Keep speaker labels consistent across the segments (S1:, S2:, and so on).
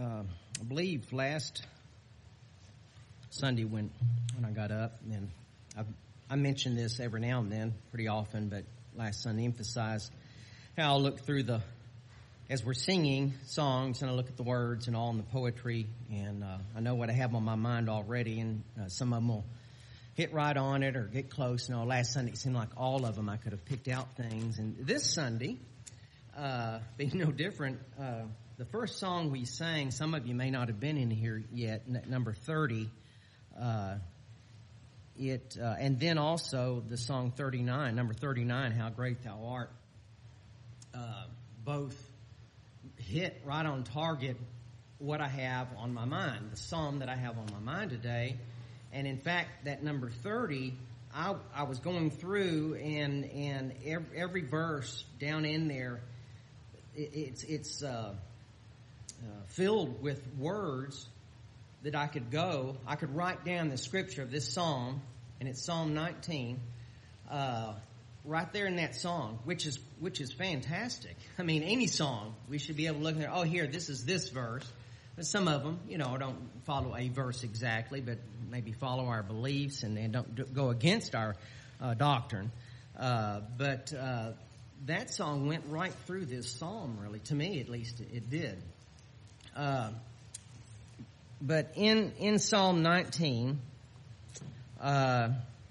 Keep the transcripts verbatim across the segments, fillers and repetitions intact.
S1: uh, I believe last Sunday when when I got up, and I've, I mention this every now and then, pretty often, but last Sunday emphasized how I look through the, as we're singing songs, and I look at the words and all in the poetry, and uh, I know what I have on my mind already, and uh, some of them will hit right on it or get close. You know, last Sunday it seemed like all of them I could have picked out things, and this Sunday, uh, being no different, uh, the first song we sang, some of you may not have been in here yet, n- number thirty, uh, it, uh, and then also the song thirty-nine, number thirty-nine, How Great Thou Art, uh, both hit right on target what I have on my mind, the psalm that I have on my mind today. And in fact, that number thirty, I, I was going through, and and every, every verse down in there, it, it's it's uh, uh, filled with words that I could go. I could write down the scripture of this psalm, and it's Psalm nineteen, uh, right there in that song, which is which is fantastic. I mean, any song we should be able to look there. Oh, here, this is this verse. But some of them, you know, don't follow a verse exactly, but maybe follow our beliefs and, and don't do, go against our uh, doctrine. Uh, but uh, that song went right through this psalm, really. To me, at least, it, it did. Uh, but in in Psalm nineteen, uh,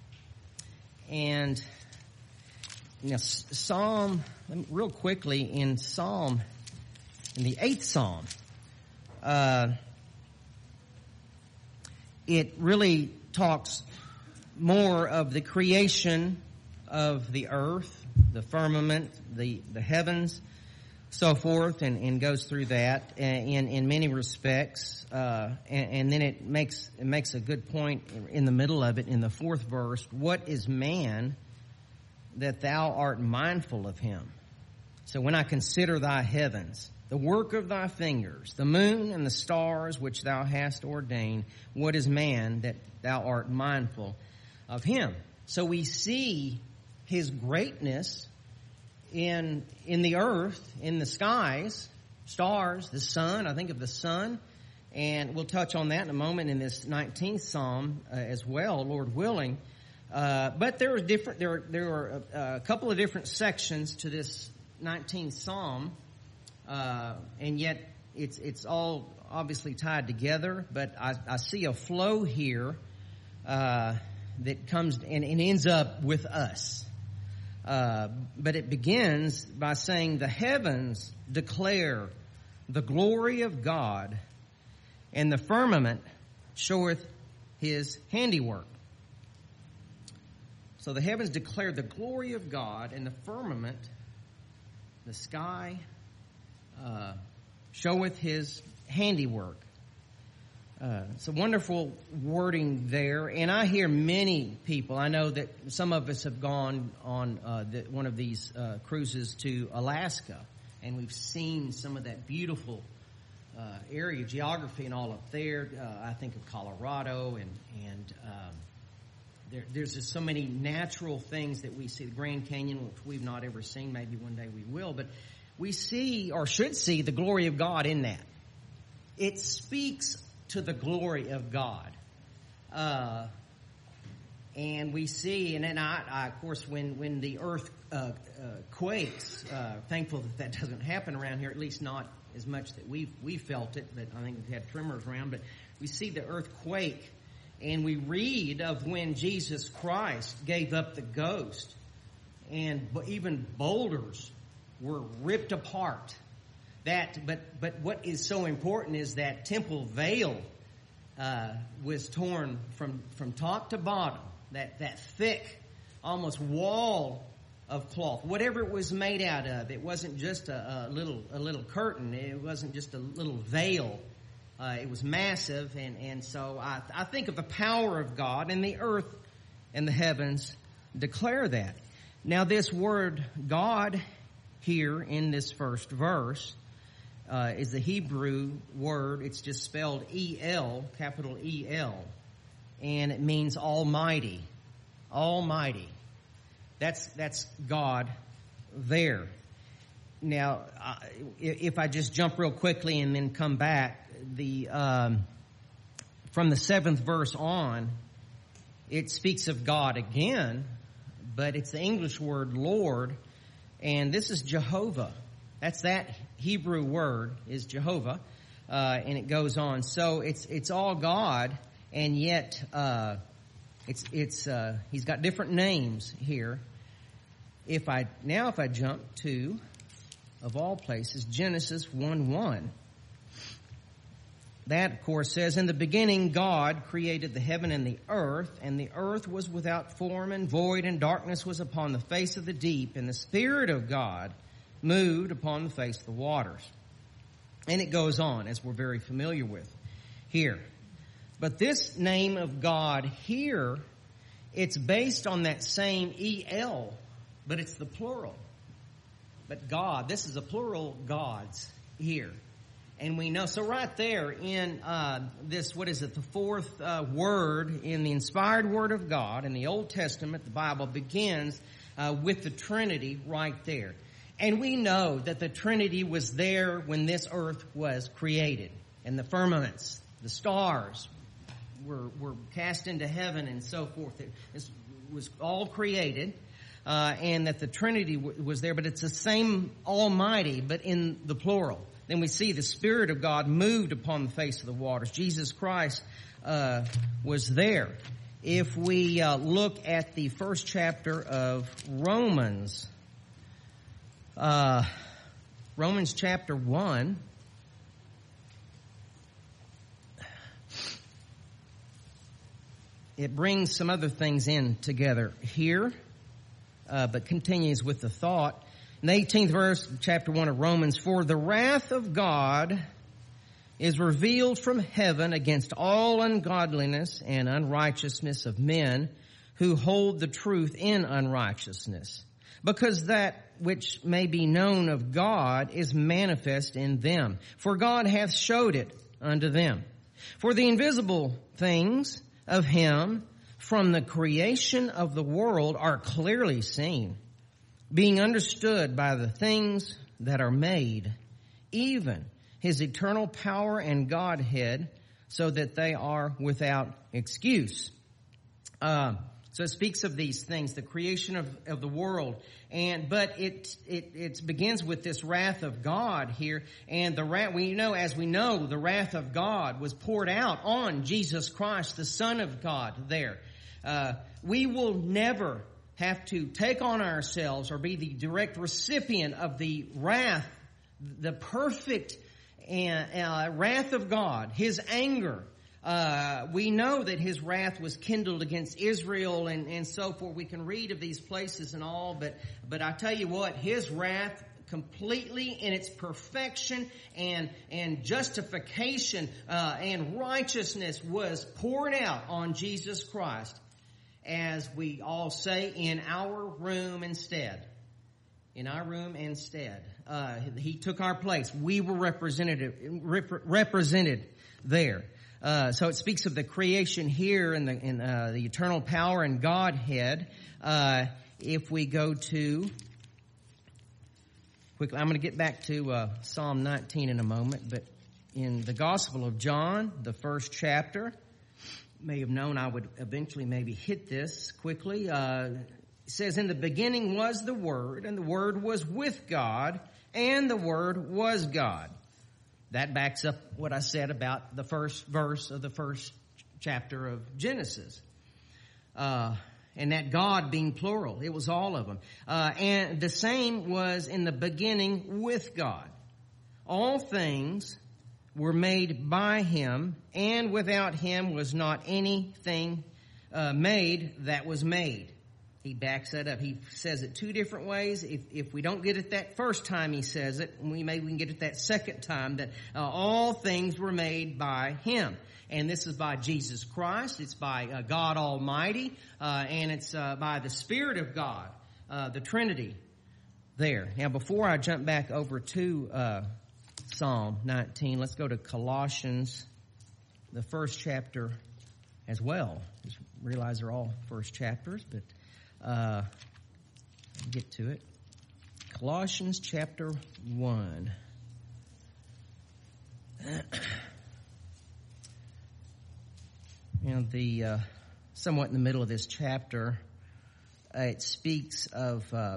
S1: and you know, Psalm, real quickly, in Psalm, in the eighth Psalm, Uh, it really talks more of the creation of the earth, the firmament, the, the heavens, so forth, and, and goes through that in, in many respects. Uh, and, and then it makes, it makes a good point in the middle of it, in the fourth verse. What is man that thou art mindful of him? So when I consider thy heavens, the work of thy fingers, the moon and the stars which thou hast ordained, what is man that thou art mindful of him? So we see his greatness in in the earth, in the skies, stars, the sun. I think of the sun, and we'll touch on that in a moment in this nineteenth Psalm uh, as well, Lord willing. Uh, but there are different. There are, there are a, a couple of different sections to this nineteenth Psalm. Uh, and yet it's it's all obviously tied together, but I, I see a flow here uh, that comes and, and ends up with us. Uh, but it begins by saying, the heavens declare the glory of God, and the firmament showeth his handiwork. So the heavens declare the glory of God, and the firmament, the sky, Uh, showeth his handiwork. Uh, it's a wonderful wording there, and I hear many people. I know that some of us have gone on uh, the, one of these uh, cruises to Alaska, and we've seen some of that beautiful uh, area, geography, and all up there. Uh, I think of Colorado, and and um, there, there's just so many natural things that we see. The Grand Canyon, which we've not ever seen. Maybe one day we will, but we see, or should see, the glory of God in that. It speaks to the glory of God. Uh, and we see, and then I, I of course, when, when the earth uh, uh, quakes, uh, thankful that that doesn't happen around here, at least not as much that we've, we felt it, but I think we've had tremors around, but we see the earth quake, and we read of when Jesus Christ gave up the ghost, and even boulders were ripped apart. That, but but what is so important is that temple veil uh, was torn from from top to bottom. That that thick, almost wall of cloth, whatever it was made out of. It wasn't just a, a little a little curtain. It wasn't just a little veil. Uh, it was massive, and and so I I think of the power of God, and the earth and the heavens declare that. Now this word God here in this first verse uh, is the Hebrew word. It's just spelled E L, capital E L, and it means Almighty. Almighty. That's that's God there. Now, uh, if I just jump real quickly and then come back, the um, from the seventh verse on, it speaks of God again, but it's the English word Lord, and this is Jehovah. That's that Hebrew word is Jehovah, uh, and it goes on. So it's it's all God, and yet uh, it's it's uh, he's got different names here. If I now if I jump to, of all places, Genesis one one. That, of course, says, in the beginning God created the heaven and the earth, and the earth was without form and void, and darkness was upon the face of the deep, and the Spirit of God moved upon the face of the waters. And it goes on, as we're very familiar with here. But this name of God here, it's based on that same E L, but it's the plural. But God, this is a plural gods here. And we know, so right there in uh, this, what is it, the fourth uh, word in the inspired Word of God, in the Old Testament, the Bible begins uh, with the Trinity right there. And we know that the Trinity was there when this earth was created. And the firmaments, the stars were, were cast into heaven and so forth. It was all created. Uh, and that the Trinity w- was there, but it's the same Almighty, but in the plural. Then we see the Spirit of God moved upon the face of the waters. Jesus Christ uh, was there. If we uh, look at the first chapter of Romans, uh, Romans chapter one, it brings some other things in together here, uh, but continues with the thought. In the eighteenth verse, chapter one of Romans, for the wrath of God is revealed from heaven against all ungodliness and unrighteousness of men who hold the truth in unrighteousness, because that which may be known of God is manifest in them, for God hath showed it unto them. For the invisible things of him from the creation of the world are clearly seen, being understood by the things that are made, even his eternal power and Godhead, so that they are without excuse. Uh, so it speaks of these things, the creation of, of the world, and but it, it it begins with this wrath of God here, and the wrath we know as we know the wrath of God was poured out on Jesus Christ, the Son of God. There, uh, we will never have to take on ourselves or be the direct recipient of the wrath, the perfect uh, wrath of God, his anger. Uh, we know that his wrath was kindled against Israel and, and so forth. We can read of these places and all, but, but I tell you what, his wrath completely in its perfection and, and justification uh, and righteousness was poured out on Jesus Christ. As we all say, in our room instead. In our room instead. Uh, he took our place. We were represented, rep- represented there. Uh, so it speaks of the creation here and the, in, uh, the eternal power and Godhead. Uh, if we go to, quickly, I'm going to get back to uh, Psalm nineteen in a moment, but in the Gospel of John, the first chapter, may have known I would eventually maybe hit this quickly. Uh, it says, in the beginning was the Word, and the Word was with God, and the Word was God. That backs up what I said about the first verse of the first chapter of Genesis. Uh, and that God being plural. It was all of them. Uh, and the same was in the beginning with God. All things were made by him, and without him was not anything uh, made that was made. He backs that up. He says it two different ways. If if we don't get it that first time he says it, we maybe we can get it that second time, that uh, all things were made by him. And this is by Jesus Christ. It's by uh, God Almighty, uh, and it's uh, by the Spirit of God, uh, the Trinity there. Now, before I jump back over to uh Psalm nineteen. Let's go to Colossians, the first chapter as well. Just realize they're all first chapters, but uh, I'll get to it. Colossians chapter one. You know, the uh, somewhat in the middle of this chapter, uh, it speaks of uh,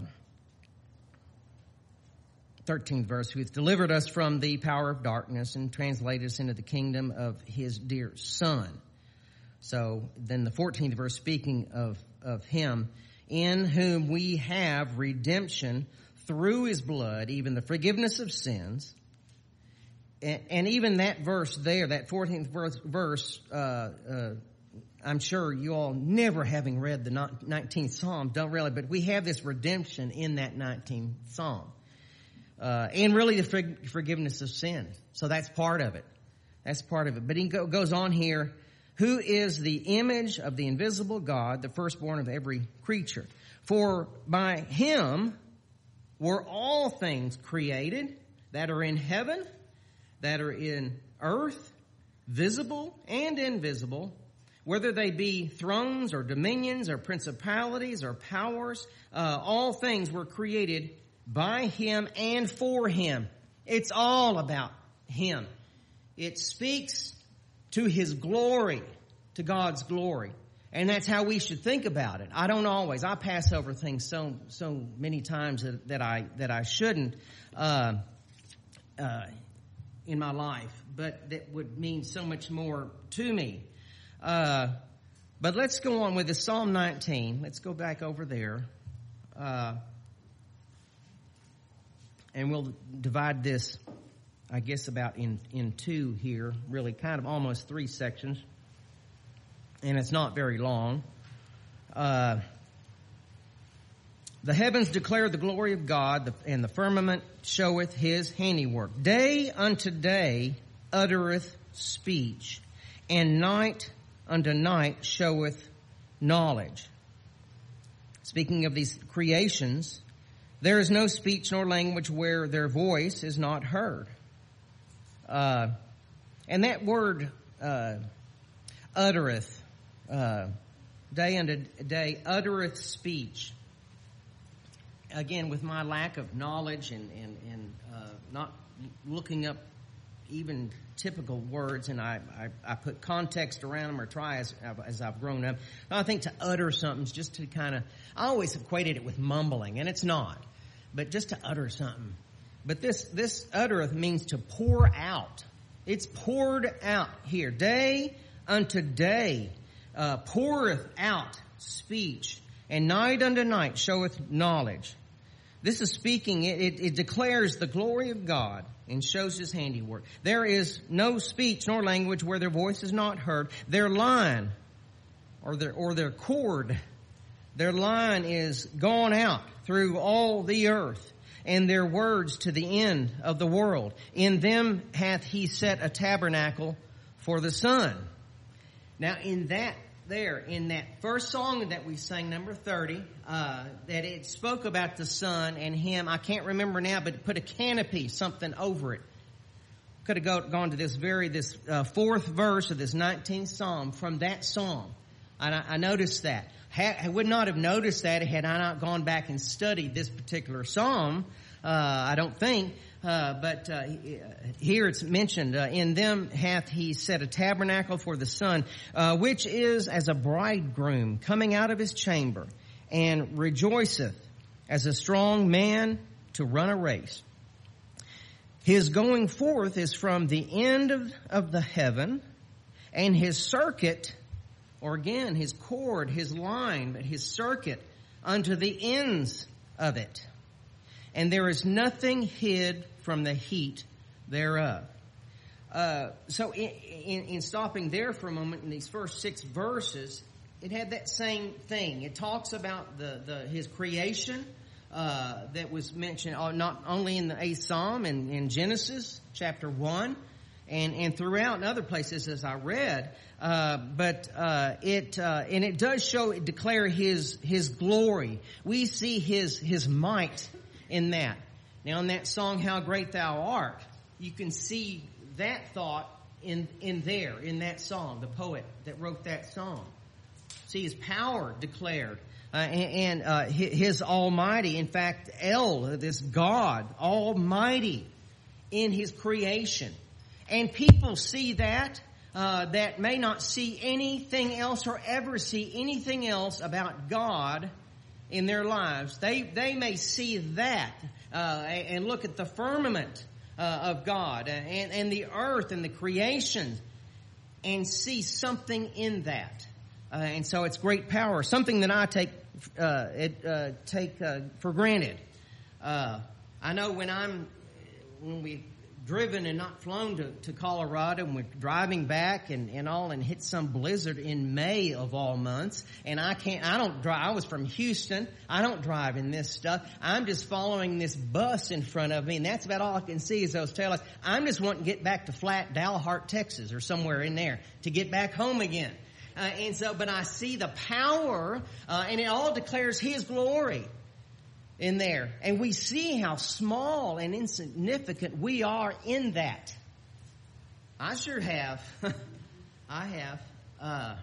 S1: thirteenth verse, who has delivered us from the power of darkness and translated us into the kingdom of his dear Son. So then the fourteenth verse, speaking of, of him, in whom we have redemption through his blood, even the forgiveness of sins. And, and even that verse there, that fourteenth verse, verse uh, uh, I'm sure you all, never having read the nineteenth Psalm, don't really, but we have this redemption in that nineteenth Psalm. Uh, and really the for- forgiveness of sin. So that's part of it. That's part of it. But he go- goes on here, who is the image of the invisible God, the firstborn of every creature. For by him were all things created that are in heaven, that are in earth, visible and invisible, whether they be thrones or dominions or principalities or powers, uh, all things were created by him and for him. It's all about him. It speaks to his glory, to God's glory. And that's how we should think about it. I don't always. I pass over things so so many times that, that I that I shouldn't uh, uh, in my life, but that would mean so much more to me. Uh, but let's go on with the Psalm nineteen. Let's go back over there. Uh, and we'll divide this, I guess, about in, in two here, really kind of almost three sections. And it's not very long. Uh, the heavens declare the glory of God, and the firmament showeth his handiwork. Day unto day uttereth speech, and night unto night showeth knowledge. Speaking of these creations, there is no speech nor language where their voice is not heard. Uh, and that word uh, uttereth, uh, day unto day uttereth speech. Again, with my lack of knowledge and, and, and uh, not looking up even typical words, and I, I, I put context around them or try as, as I've grown up. I think to utter something is just to kind of, I always equated it with mumbling, and it's not, but just to utter something. But this, this uttereth means to pour out. It's poured out here. Day unto day uh, poureth out speech, and night unto night showeth knowledge. This is speaking, it, it, it declares the glory of God and shows his handiwork. There is no speech nor language where their voice is not heard. Their line, or their, or their cord, their line is gone out through all the earth, and their words to the end of the world. In them hath he set a tabernacle for the sun. Now in that, there, in that first song that we sang, number thirty, uh, that it spoke about the sun and him. I can't remember now, but it put a canopy, something over it. Could have go, gone to this very, this uh, fourth verse of this nineteenth Psalm from that song. And I, I noticed that. Ha, I would not have noticed that had I not gone back and studied this particular Psalm. Uh, I don't think. Uh, but uh, here it's mentioned, uh, in them hath he set a tabernacle for the sun, uh, which is as a bridegroom coming out of his chamber, and rejoiceth as a strong man to run a race. His going forth is from the end of, of the heaven, and his circuit, or again, his cord, his line, but his circuit unto the ends of it. And there is nothing hid from the heat thereof. Uh, so in, in, in stopping there for a moment in these first six verses, it had that same thing. It talks about the, the his creation uh, that was mentioned uh, not only in the eighth Psalm and in Genesis chapter one, and, and throughout in other places as I read. Uh, but uh, it uh, and it does show, it declare his his glory. We see his his might in that. Now in that song, How Great Thou Art, you can see that thought in, in there, in that song, the poet that wrote that song. See his power declared, uh, and, and uh, his almighty, in fact, El, this God, almighty in his creation. And people see that, uh, that may not see anything else or ever see anything else about God in their lives, they they may see that uh, and look at the firmament uh, of God and, and the earth and the creation and see something in that. Uh, and so it's great power, something that I take uh, it, uh, take uh, for granted. Uh, I know when I'm when we've driven and not flown to, to Colorado, and we're driving back and, and all, and hit some blizzard in May of all months, and I can't. I don't drive. I was from Houston. I don't drive in this stuff. I'm just following this bus in front of me, and that's about all I can see is those taillights. I'm just wanting to get back to flat Dalhart, Texas, or somewhere in there to get back home again. Uh, and so, but I see the power, uh, and it all declares His glory in there. And we see how small and insignificant we are in that. I sure have. I have. Uh,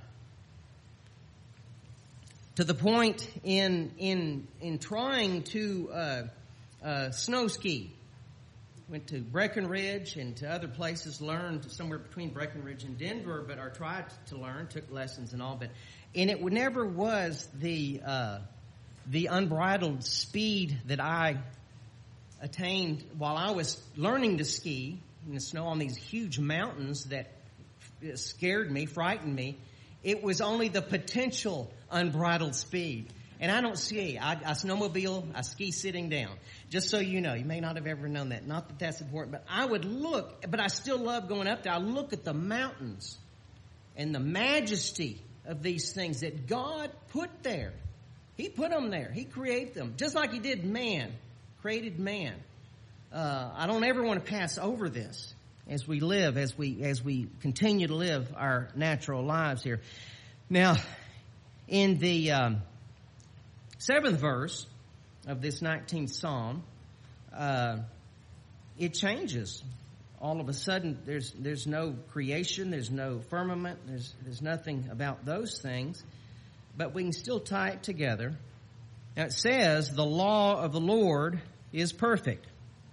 S1: to the point in, in, in trying to, uh, uh, snow ski. Went to Breckenridge and to other places, learned somewhere between Breckenridge and Denver, but or tried to learn, took lessons and all, but, and it never was the, uh, the unbridled speed that I attained while I was learning to ski in the snow on these huge mountains that scared me, frightened me. It was only the potential unbridled speed. And I don't ski. I, I snowmobile. I ski sitting down. Just so you know, you may not have ever known that. Not that that's important, but I would look, but I still love going up there. I look at the mountains and the majesty of these things that God put there. He put them there. He created them. Just like He did man, created man. Uh, I don't ever want to pass over this as we live, as we, as we continue to live our natural lives here. Now, in the, um, seventh verse of this nineteenth Psalm, uh, it changes. All of a sudden, there's there's no creation, there's no firmament, there's there's nothing about those things, but we can still tie it together. Now it says, "The law of the Lord is perfect."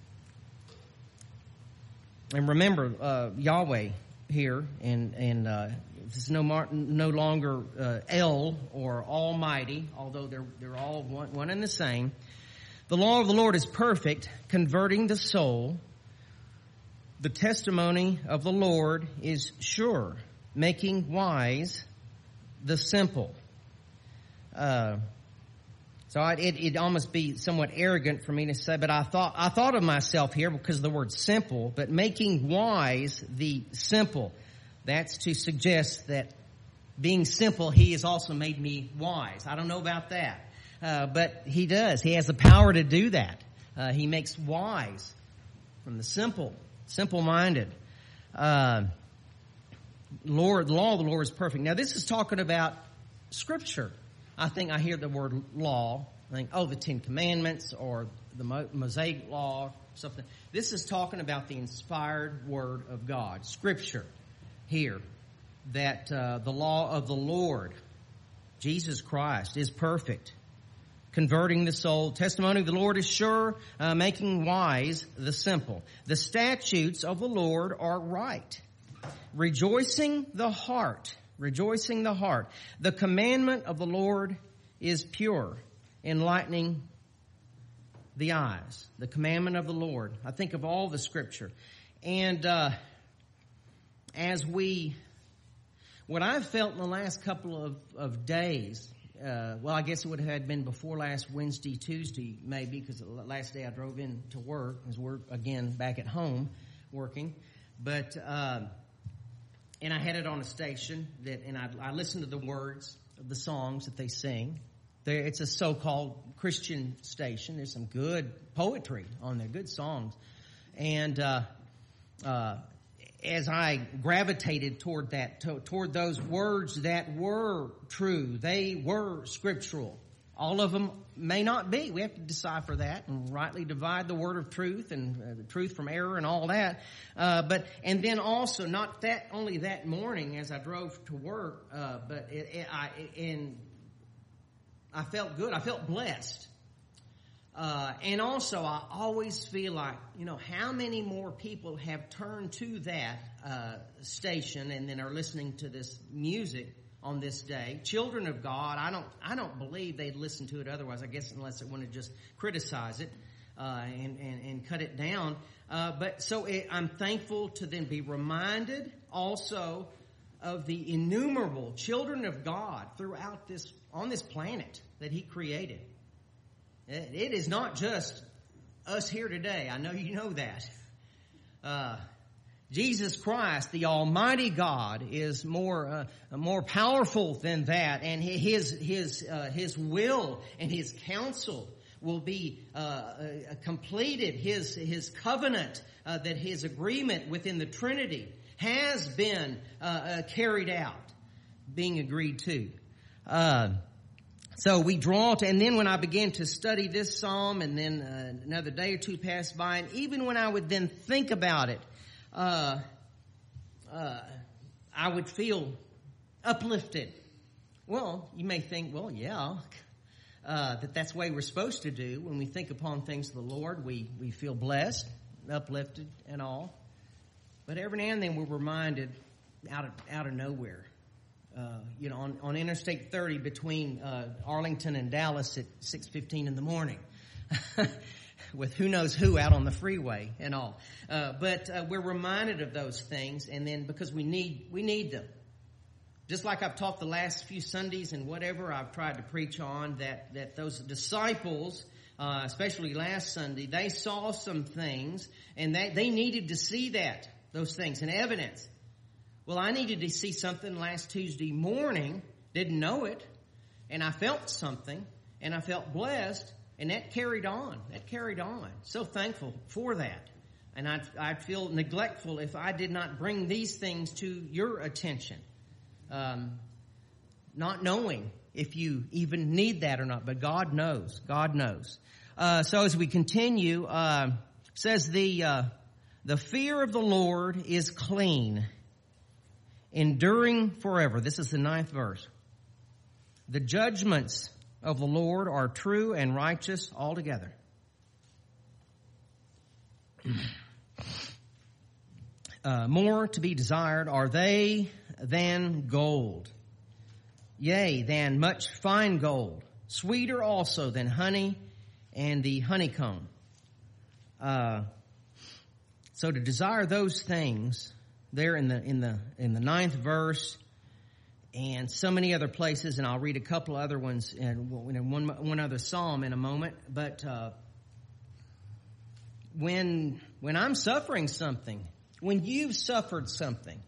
S1: And remember, uh, Yahweh here, and and uh, it's no mar- no longer uh, El or Almighty, although they're they're all one, one and the same. The law of the Lord is perfect, converting the soul. The testimony of the Lord is sure, making wise the simple. Uh, so I, it it almost be somewhat arrogant for me to say, but I thought I thought of myself here because of the word simple, but making wise the simple. That's to suggest that being simple, He has also made me wise. I don't know about that. Uh, but He does. He has the power to do that. Uh, he makes wise from the simple, simple-minded. Uh, Lord, the law of the Lord is perfect. Now, this is talking about Scripture. I think I hear the word law. I think, oh, the Ten Commandments or the Mosaic Law, something. This is talking about the inspired Word of God, Scripture. Here, that uh, the law of the Lord, Jesus Christ, is perfect, converting the soul. Testimony of the Lord is sure, uh, making wise the simple. The statutes of the Lord are right, rejoicing the heart, rejoicing the heart. The commandment of the Lord is pure, enlightening the eyes. The commandment of the Lord. I think of all the Scripture. And uh As we, what I've felt in the last couple of, of days, uh, well, I guess it would have been before last Wednesday, Tuesday, maybe, because the last day I drove in to work, because we're, again, back at home working. But, uh, and I had it on a station, that, and I, I listened to the words of the songs that they sing. There, it's a so-called Christian station. There's some good poetry on there, good songs. And, uh, uh, as I gravitated toward that, to, toward those words that were true, they were scriptural. All of them may not be. We have to decipher that and rightly divide the word of truth and uh, the truth from error and all that. Uh, but and then also not that only that morning as I drove to work, uh, but it, it, I and I felt good. I felt blessed. Uh, and also, I always feel like, you know, how many more people have turned to that uh, station and then are listening to this music on this day? Children of God, I don't, I don't believe they'd listen to it otherwise. I guess unless they want to just criticize it uh, and, and and cut it down. Uh, but so it, I'm thankful to then be reminded also of the innumerable children of God throughout this on this planet that He created. It is not just us here today. I know you know that. Uh, Jesus Christ, the Almighty God, is more uh, more powerful than that, and His His uh, His will and His counsel will be uh, uh, completed. His His covenant, uh, that His agreement within the Trinity has been uh, uh, carried out, being agreed to. Uh, So we draw to, and then when I began to study this psalm, and then uh, another day or two passed by, and even when I would then think about it, uh, uh, I would feel uplifted. Well, you may think, well, yeah, uh, that that's the way we're supposed to do. When we think upon things of the Lord, we, we feel blessed, uplifted, and all. But every now and then we're reminded out of, out of nowhere. Uh, you know, on, on Interstate thirty between uh, Arlington and Dallas at six fifteen in the morning, with who knows who out on the freeway and all. Uh, but uh, we're reminded of those things, and then because we need we need them. Just like I've taught the last few Sundays and whatever I've tried to preach on, that that those disciples, uh, especially last Sunday, they saw some things, and they they needed to see that those things and evidence. Well, I needed to see something last Tuesday morning, didn't know it, and I felt something, and I felt blessed, and that carried on. That carried on. So thankful for that. And I'd, I'd feel neglectful if I did not bring these things to your attention, um, not knowing if you even need that or not, but God knows. God knows. Uh, so as we continue, uh, says the uh, the fear of the Lord is clean, enduring forever. This is the ninth verse. The judgments of the Lord are true and righteous altogether. Uh, more to be desired are they than gold, yea, than much fine gold, sweeter also than honey and the honeycomb. Uh, so to desire those things, there in the in the in the ninth verse, and so many other places, and I'll read a couple other ones and one one other psalm in a moment. But uh, when when I'm suffering something, when you've suffered something,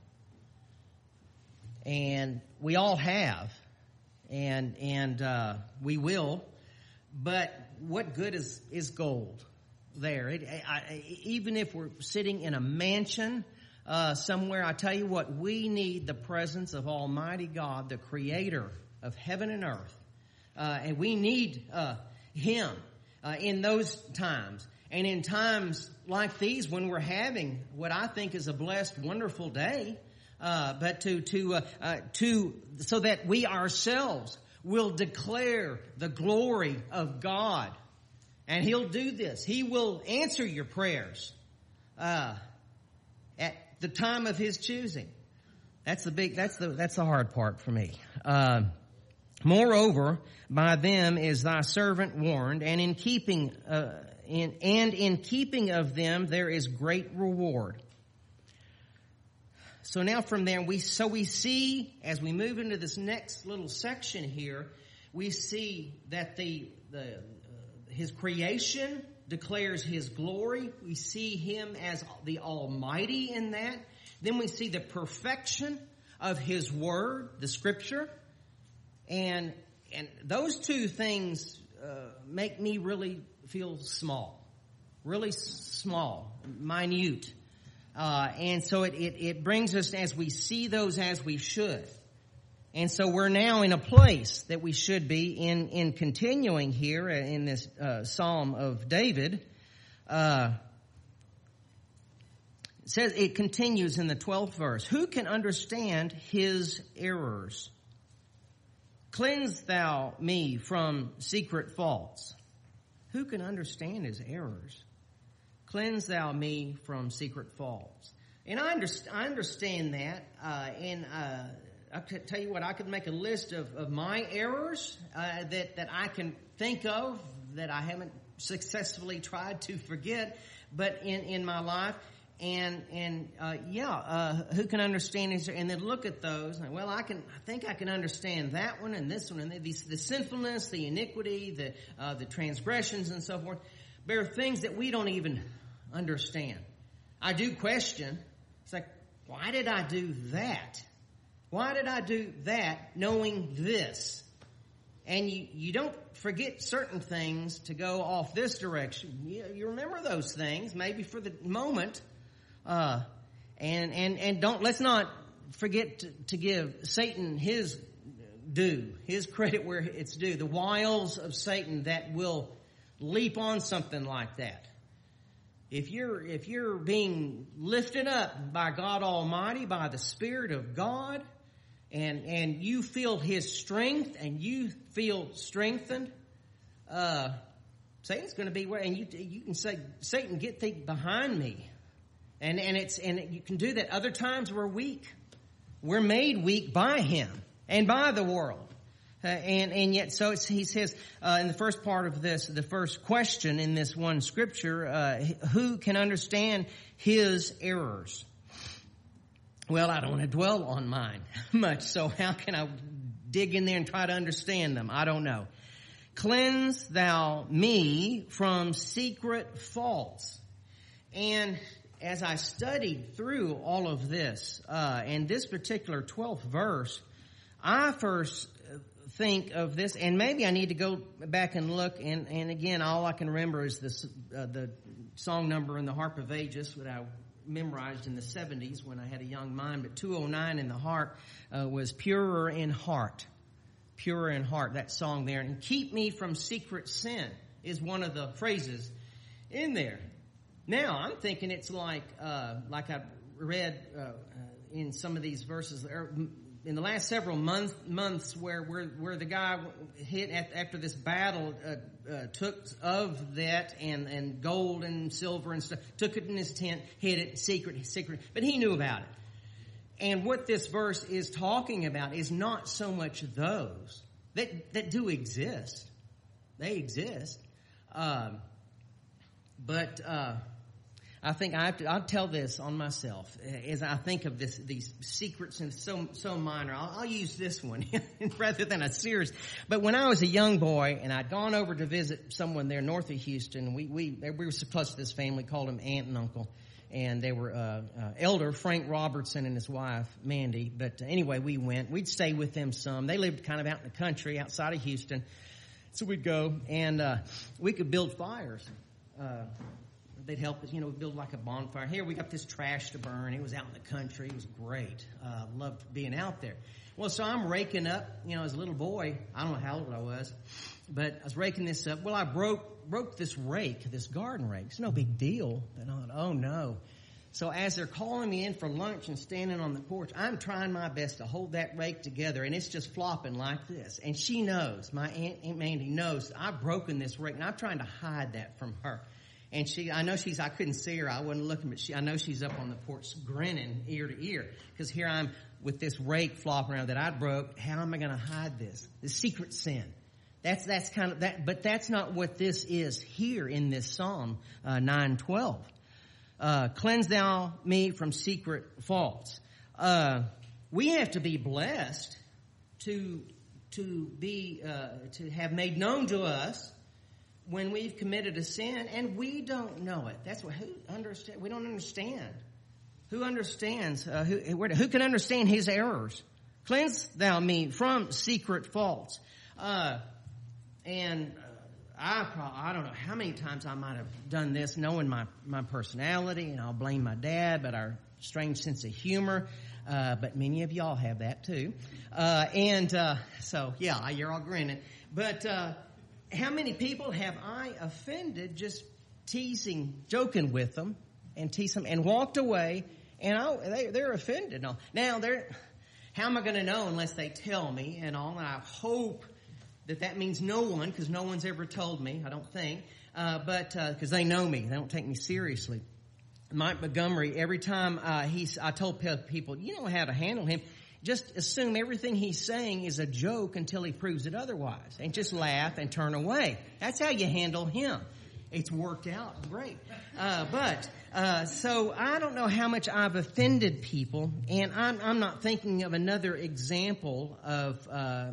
S1: and we all have, and and uh, we will, but what good is is gold there? It, I, even if we're sitting in a mansion Uh, somewhere, I tell you what, we need the presence of Almighty God, the creator of heaven and earth. Uh, and we need uh, Him uh, in those times. And in times like these, when we're having what I think is a blessed, wonderful day, uh, but to, to, uh, uh, to, so that we ourselves will declare the glory of God. And He'll do this. He will answer your prayers, uh, at the time of His choosing. That's the big, that's the, that's the hard part for me. Uh, moreover, by them is thy servant warned, and in keeping, uh, in, and in keeping of them there is great reward. So now from there, we, so we see, as we move into this next little section here, we see that the, the, uh, His creation declares His glory. We see Him as the Almighty in that. Then we see the perfection of His Word, the Scripture. And and those two things uh, make me really feel small. Really small, minute. Uh, and so it, it, it brings us, as we see those as we should. And so we're now in a place that we should be in, in continuing here in this uh, Psalm of David. Uh, it says, it continues in the twelfth verse. Who can understand His errors? Cleanse thou me from secret faults. Who can understand his errors? Cleanse thou me from secret faults. And I, underst- I understand that. Uh, and uh, I could tell you what, I could make a list of, of my errors uh, that, that I can think of that I haven't successfully tried to forget, but in, in my life. And, and, uh, yeah, uh, who can understand his, and then look at those, and, well, I can, I think I can understand that one and this one, and these, the sinfulness, the iniquity, the, uh, the transgressions and so forth. There are things that we don't even understand. I do question. It's like, why did I do that? Why did I do that knowing this? And you, you don't forget certain things to go off this direction. You, you remember those things, maybe for the moment. Uh, and, and, and don't, let's not forget to, to give Satan his due, his credit where it's due. The wiles of Satan that will leap on something like that. If you're, if you're being lifted up by God Almighty, by the Spirit of God, and, and you feel his strength and you feel strengthened, uh, Satan's going to be where, and you, you can say, Satan, get thee behind me. And, and it's, and you can do that. Other times we're weak. We're made weak by him and by the world. Uh, and, and yet, so it's, he says, uh, in the first part of this, the first question in this one scripture, uh, who can understand his errors? Well, I don't want to dwell on mine much, so how can I dig in there and try to understand them? I don't know. Cleanse thou me from secret faults. And as I studied through all of this, uh, and this particular twelfth verse, I first think of this, and maybe I need to go back and look, and, and again, all I can remember is this, uh, the song number in the Harp of Ages that I memorized in the seventies when I had a young mind, but two oh nine in the harp uh, was Purer in Heart. Purer in Heart, that song there. And keep me from secret sin is one of the phrases in there. Now, I'm thinking it's like, uh, like I read, uh, in some of these verses, in the last several months, months where, where, where the guy hit at, after this battle, uh, uh, took of that and, and gold and silver and stuff, took it in his tent, hid it, secret, secret, but he knew about it. And what this verse is talking about is not so much those that, that do exist. They exist. Um, but, uh, I think I have to, I'll tell this on myself as I think of this, these secrets and so, so minor. I'll, I'll use this one rather than a serious. But when I was a young boy and I'd gone over to visit someone there north of Houston, we, we, we were so close to this family, called them aunt and uncle. And they were, uh, uh, elder Frank Robertson and his wife, Mandy. But uh, anyway, we went, we'd stay with them some. They lived kind of out in the country outside of Houston. So we'd go and, uh, we could build fires. Uh, They'd help us, you know, build like a bonfire. Here, we got this trash to burn. It was out in the country. It was great. Uh, loved being out there. Well, so I'm raking up, you know, as a little boy. I don't know how old I was, but I was raking this up. Well, I broke, broke this rake, this garden rake. It's no big deal. But I thought, oh no. So as they're calling me in for lunch and standing on the porch, I'm trying my best to hold that rake together, and it's just flopping like this. And she knows, my Aunt, Aunt Mandy knows, I've broken this rake, and I'm trying to hide that from her. And she, I know she's, I couldn't see her, I wasn't looking, but she, I know she's up on the porch grinning ear to ear. Because here I'm with this rake flopping around that I broke. How am I going to hide this? The secret sin. That's, that's kind of, that, but that's not what this is here in this Psalm, uh, nine twelve. Uh, cleanse thou me from secret faults. Uh, we have to be blessed to, to be, uh, to have made known to us when we've committed a sin and we don't know it. That's what, who understand, we don't understand. Who understands, uh, who, who can understand his errors? Cleanse thou me from secret faults. Uh, and uh, I probably, I don't know how many times I might have done this knowing my, my personality, and I'll blame my dad, but our strange sense of humor. Uh, but many of y'all have that too. Uh, and, uh, so yeah, you're all grinning. But, uh, how many people have I offended just teasing, joking with them and tease them and walked away and I, they, they're offended and all. Now they're, how am I going to know unless they tell me and all? And I hope that that means no one, because no one's ever told me, I don't think. Uh, but, uh, cause they know me. They don't take me seriously. Mike Montgomery, every time, uh, he's, I told people, you know how to handle him. Just assume everything he's saying is a joke until he proves it otherwise. And just laugh and turn away. That's how you handle him. It's worked out great. Uh, but, uh, so I don't know how much I've offended people, and I'm, I'm not thinking of another example of, uh, uh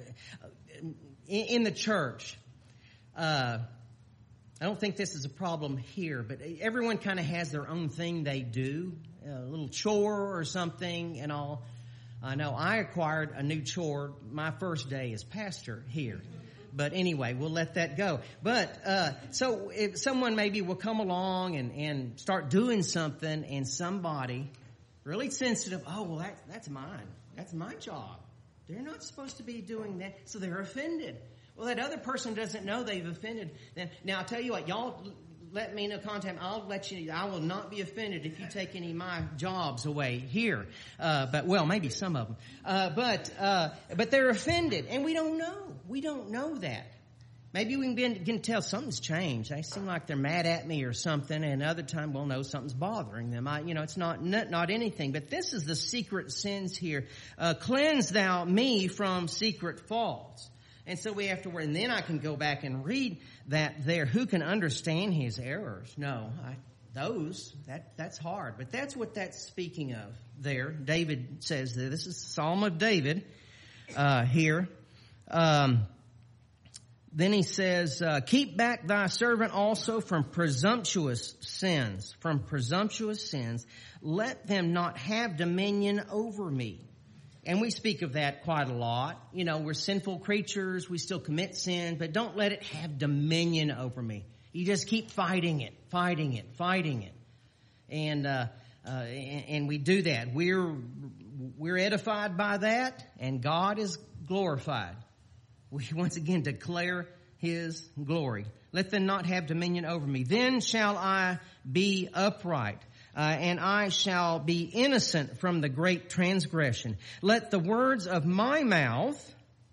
S1: in, in the church. Uh, I don't think this is a problem here, but everyone kind of has their own thing they do, a little chore or something and all. I know I acquired a new chore my first day as pastor here. But anyway, we'll let that go. But, uh, so if someone maybe will come along and, and start doing something, and somebody really sensitive, oh, well, that, that's mine. That's my job. They're not supposed to be doing that. So they're offended. Well, that other person doesn't know they've offended them. Now, I'll tell you what, y'all let me know contact. I'll let you, I will not be offended if you take any of my jobs away here. Uh, but, well, maybe some of them. Uh, but, uh, but they're offended, and we don't know. We don't know that. Maybe we can, can tell something's changed. They seem like they're mad at me or something, and other time we'll know something's bothering them. I, you know, it's not, not, not anything. But this is the secret sins here. Uh, cleanse thou me from secret faults. And so we have to, and then I can go back and read that there. Who can understand his errors? No, I, those, that, that's hard. But that's what that's speaking of there. David says that. This is Psalm of David, uh, here. Um, then he says, uh, keep back thy servant also from presumptuous sins, from presumptuous sins. Let them not have dominion over me. And we speak of that quite a lot. You know, we're sinful creatures. We still commit sin, but don't let it have dominion over me. You just keep fighting it, fighting it, fighting it. And, uh, uh, and, and we do that. We're, we're edified by that, and God is glorified. We once again declare his glory. Let them not have dominion over me. Then shall I be upright. Uh, and I shall be innocent from the great transgression. Let the words of my mouth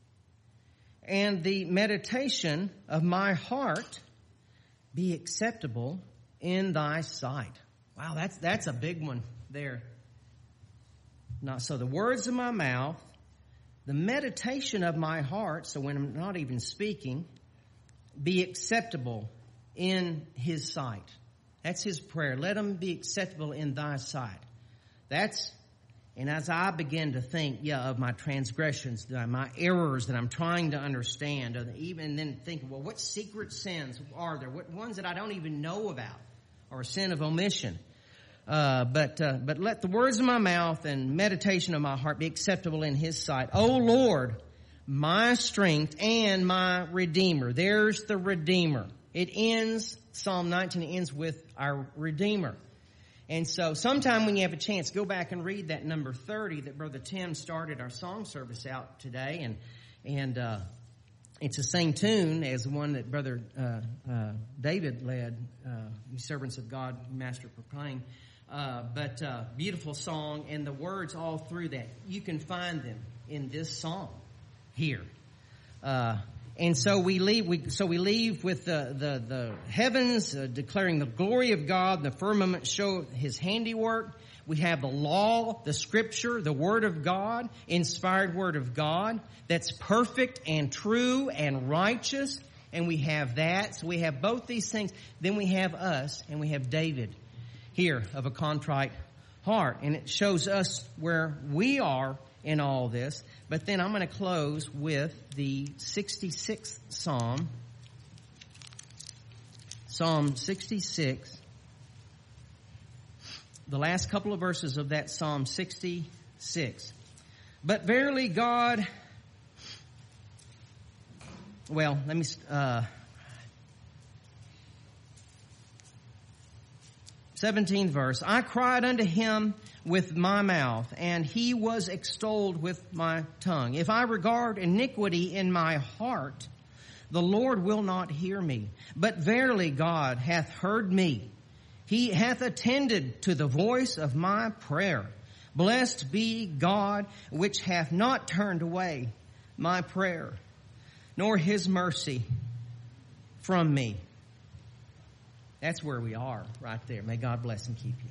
S1: and the meditation of my heart be acceptable in thy sight. Wow, that's that's a big one there. Now, so the words of my mouth, the meditation of my heart, so when I'm not even speaking, be acceptable in his sight. That's his prayer. Let them be acceptable in thy sight. That's, and as I begin to think, yeah, of my transgressions, my errors that I'm trying to understand, or even then think, well, what secret sins are there? What ones that I don't even know about, or a sin of omission? Uh, but, uh, but let the words of my mouth and meditation of my heart be acceptable in his sight. O Lord, my strength and my Redeemer. There's the Redeemer. It ends, Psalm nineteen ends with our Redeemer. And so sometime when you have a chance, go back and read that number thirty that Brother Tim started our song service out today. And, and, uh, it's the same tune as the one that Brother, uh, uh, David led, uh, you servants of God, Master proclaim. Uh, but, uh, beautiful song, and the words all through that. You can find them in this song here. Uh, And so we leave, we, so we leave with the, the, the heavens uh, declaring the glory of God, and the firmament show his handiwork. We have the law, the scripture, the word of God, inspired word of God, that's perfect and true and righteous. And we have that. So we have both these things. Then we have us, and we have David here of a contrite heart. And it shows us where we are in all this. But then I'm going to close with the sixty-sixth Psalm. Psalm sixty-six. The last couple of verses of that Psalm sixty-six. But verily God, well, let me, uh, seventeenth verse. I cried unto him with my mouth, and he was extolled with my tongue. If I regard iniquity in my heart, the Lord will not hear me. But verily God hath heard me. He hath attended to the voice of my prayer. Blessed be God, which hath not turned away my prayer, nor his mercy from me. That's where we are, right there. May God bless and keep you.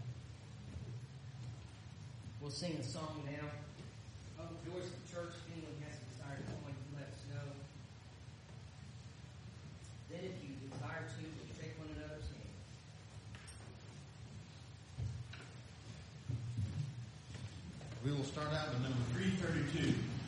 S1: We'll sing a song now. Oh, Joyce, the church, if anyone has a desire to come, you can let us know. Then if you desire to, we'll shake one another's hand.
S2: We will start out with number three thirty-two.